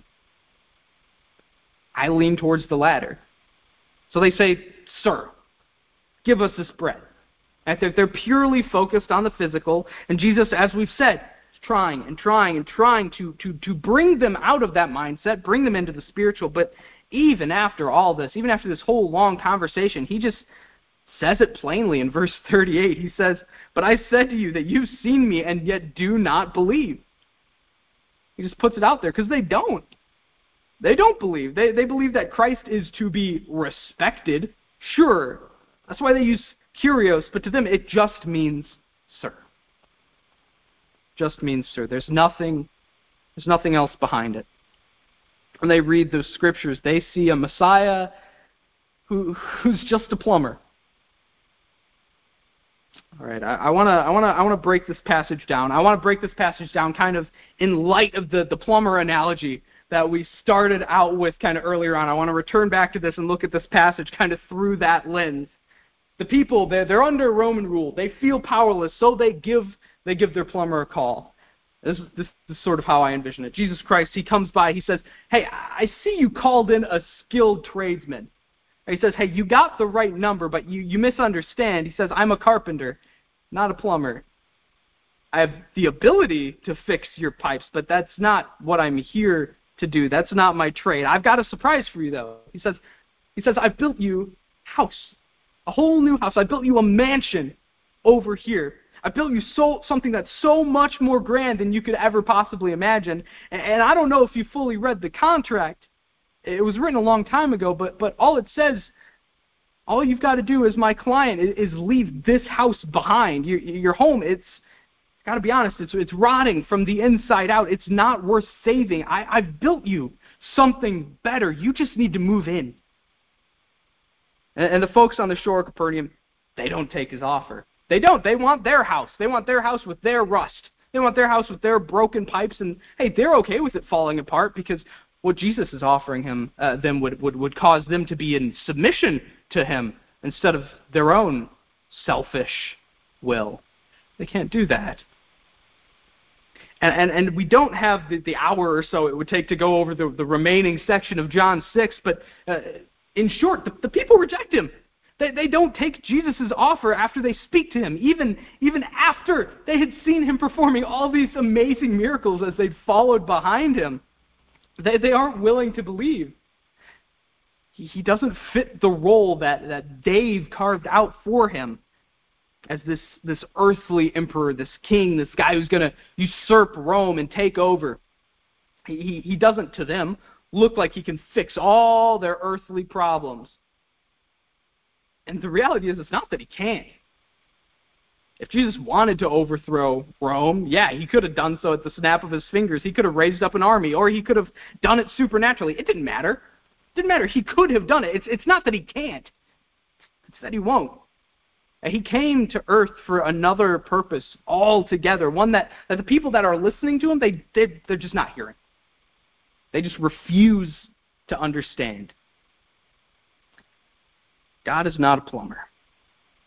I lean towards the latter. So they say, sir, give us this bread. And they're purely focused on the physical, and Jesus, as we've said, is trying to bring them out of that mindset, bring them into the spiritual. But even after all this, even after this whole long conversation, he just says it plainly in verse 38. He says, but I said to you that you've seen me and yet do not believe. He just puts it out there because they don't. They don't believe. They believe that Christ is to be respected. Sure. That's why they use kurios, but to them it just means sir. Just means sir. There's nothing else behind it. When they read those scriptures, they see a Messiah who's just a plumber. All right, I want to break this passage down. I want to break this passage down kind of in light of the plumber analogy that we started out with kind of earlier on. I want to return back to this and look at this passage kind of through that lens. The people, they're under Roman rule. They feel powerless, so they give their plumber a call. This is sort of how I envision it. Jesus Christ, he comes by, he says, hey, I see you called in a skilled tradesman. He says, hey, you got the right number, but you misunderstand. He says, I'm a carpenter, not a plumber. I have the ability to fix your pipes, but that's not what I'm here to do. That's not my trade. I've got a surprise for you, though. He says, I've built you a house, a whole new house. I built you a mansion over here. I built you something that's so much more grand than you could ever possibly imagine. And I don't know if you fully read the contract. It was written a long time ago, but all it says, all you've got to do as my client is leave this house behind. Your home, it's got to be honest, it's rotting from the inside out. It's not worth saving. I've built you something better. You just need to move in. And the folks on the shore of Capernaum, they don't take his offer. They don't. They want their house. They want their house with their rust. They want their house with their broken pipes. And, hey, they're okay with it falling apart because what Jesus is offering them would cause them to be in submission to him instead of their own selfish will. They can't do that. And we don't have the hour or so it would take to go over the remaining section of John 6, but in short, the people reject him. They don't take Jesus' offer after they speak to him, even after they had seen him performing all these amazing miracles as they followed behind him. They aren't willing to believe. He doesn't fit the role that they've carved out for him as this earthly emperor, this king, this guy who's going to usurp Rome and take over. He doesn't, to them, look like he can fix all their earthly problems. And the reality is, it's not that he can't. If Jesus wanted to overthrow Rome, yeah, he could have done so at the snap of his fingers. He could have raised up an army, or he could have done it supernaturally. It didn't matter. It didn't matter. He could have done it. It's not that he can't. It's that he won't. He came to earth for another purpose altogether, one that the people that are listening to him, they're just not hearing. They just refuse to understand. God is not a plumber.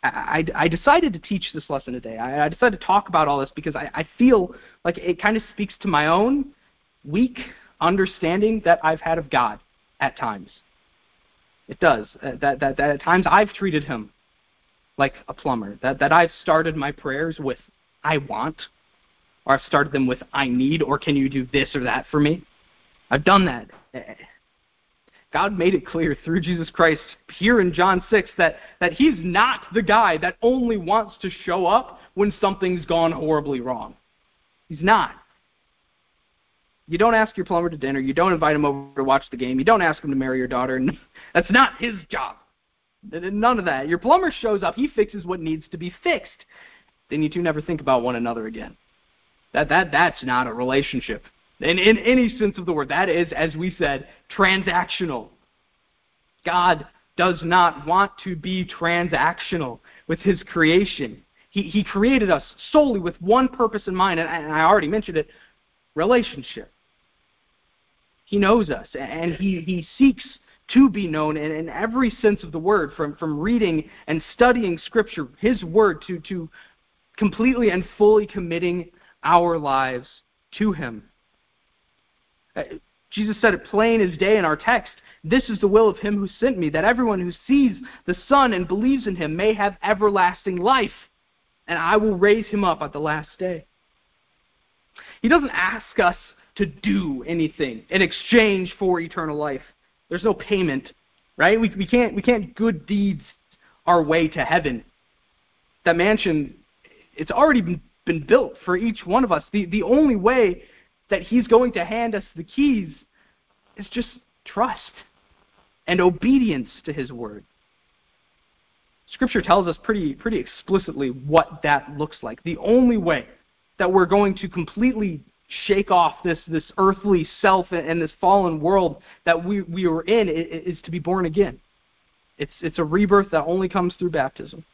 I decided to teach this lesson today. I decided to talk about all this because I feel like it kind of speaks to my own weak understanding that I've had of God at times. It does. That at times I've treated him like a plumber. That I've started my prayers with, I want, or I've started them with, I need, or can you do this or that for me? I've done that. God made it clear through Jesus Christ here in John 6 that he's not the guy that only wants to show up when something's gone horribly wrong. He's not. You don't ask your plumber to dinner. You don't invite him over to watch the game. You don't ask him to marry your daughter. That's not his job. None of that. Your plumber shows up. He fixes what needs to be fixed. Then you two never think about one another again. That's not a relationship. In any sense of the word, that is, as we said, transactional. God does not want to be transactional with his creation. He created us solely with one purpose in mind, and I already mentioned it, relationship. He knows us, and he seeks to be known in every sense of the word, from reading and studying Scripture, his word, to completely and fully committing our lives to him. Jesus said it plain as day in our text. This is the will of him who sent me, that everyone who sees the Son and believes in him may have everlasting life, and I will raise him up at the last day. He doesn't ask us to do anything in exchange for eternal life. There's no payment, right? We can't good deeds our way to heaven. That mansion, it's already been built for each one of us. The only way that he's going to hand us the keys is just trust and obedience to his word. Scripture tells us pretty explicitly what that looks like. The only way that we're going to completely shake off this earthly self and this fallen world that we are in is to be born again. It's a rebirth that only comes through baptism.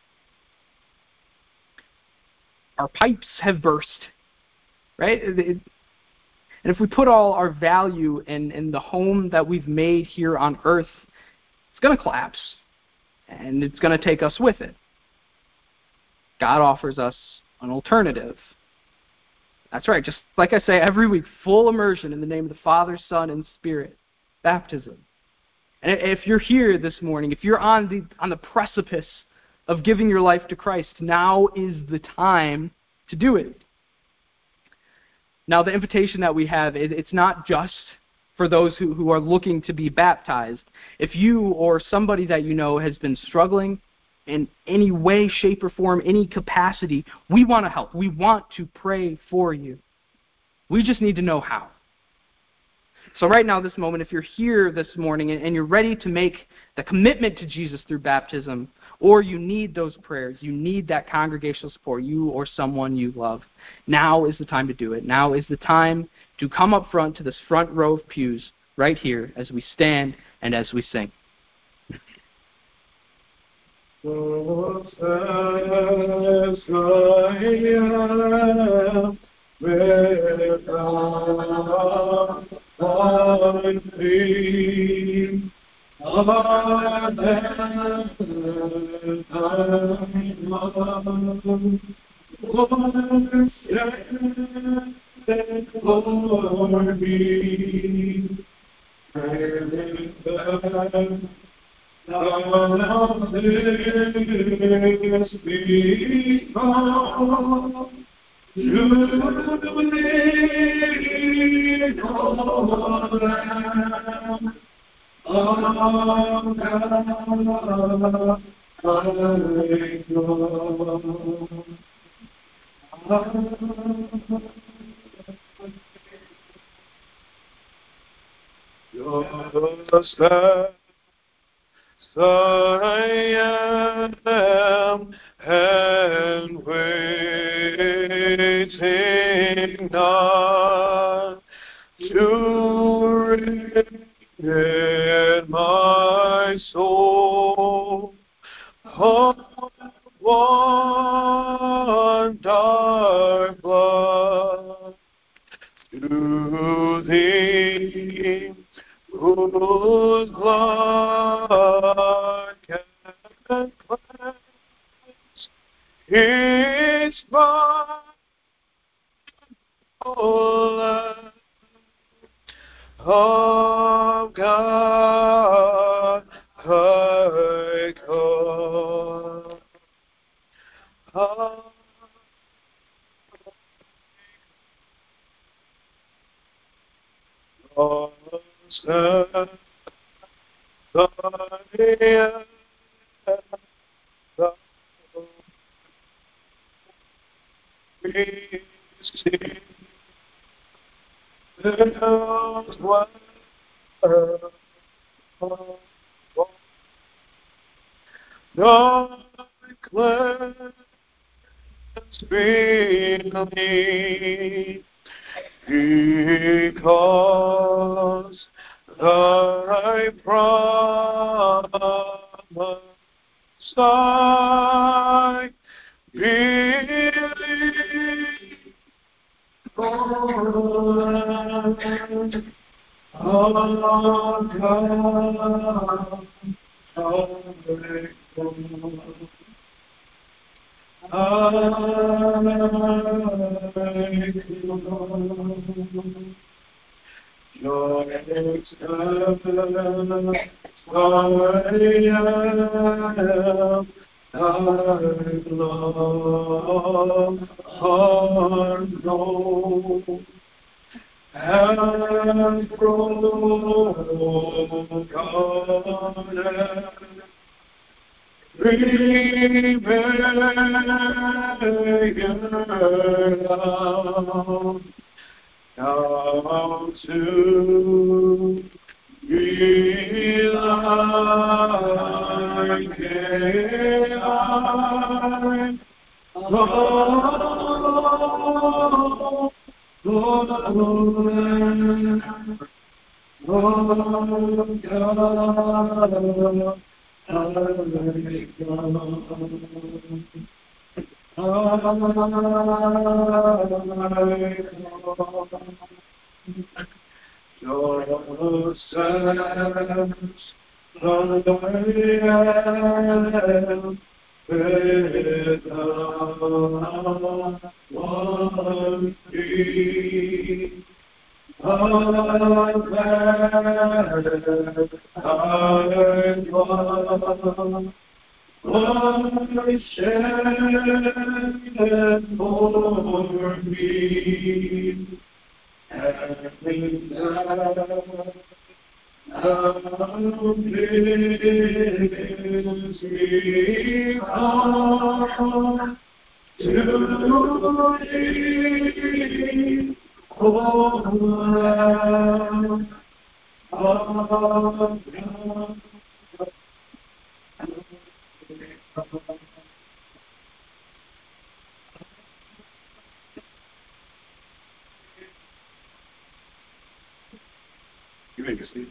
Our pipes have burst, right? And if we put all our value in the home that we've made here on earth, it's going to collapse, and it's going to take us with it. God offers us an alternative. That's right, just like I say every week, full immersion in the name of the Father, Son, and Spirit, baptism. And if you're here this morning, if you're on the precipice of giving your life to Christ, now is the time to do it. Now, the invitation that we have, it's not just for those who are looking to be baptized. If you or somebody that you know has been struggling in any way, shape, or form, any capacity, we want to help. We want to pray for you. We just need to know how. So right now, this moment, if you're here this morning and you're ready to make the commitment to Jesus through baptism, or you need those prayers, you need that congregational support, you or someone you love, now is the time to do it. Now is the time to come up front to this front row of pews right here as we stand and as we sing. So as I am without thy feet, just as I am and waiting not to rid my soul of one dark blood, to thee whose blood can cleanse It's my Lamb of God, I come. Because thy promise I believe. Now to be like You make a seat.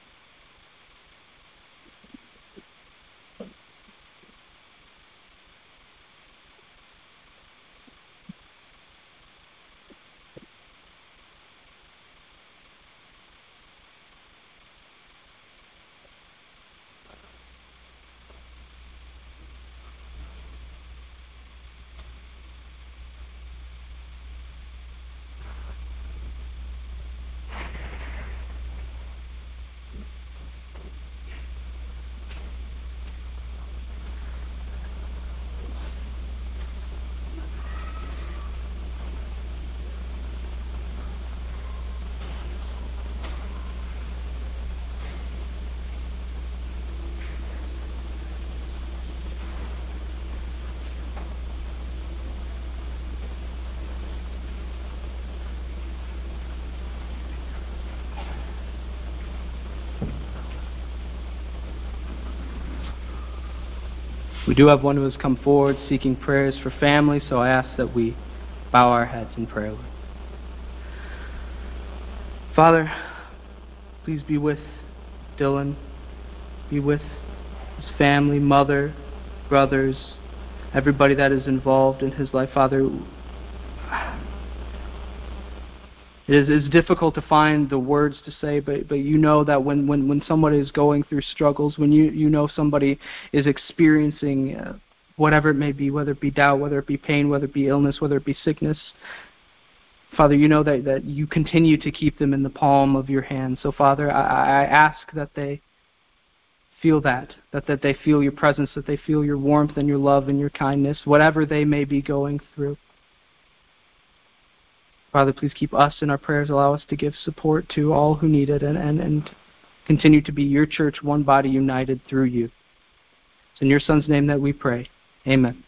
We do have one who has come forward seeking prayers for family, so I ask that we bow our heads in prayer. Father, please be with Dylan, be with his family, mother, brothers, everybody that is involved in his life. Father, it is difficult to find the words to say, but you know that when somebody is going through struggles, when you know somebody is experiencing whatever it may be, whether it be doubt, whether it be pain, whether it be illness, whether it be sickness. Father, you know that you continue to keep them in the palm of your hand. So, Father, I ask that they feel that they feel your presence, that they feel your warmth and your love and your kindness, whatever they may be going through. Father, please keep us in our prayers. Allow us to give support to all who need it and continue to be your church, one body united through you. It's in your Son's name that we pray. Amen.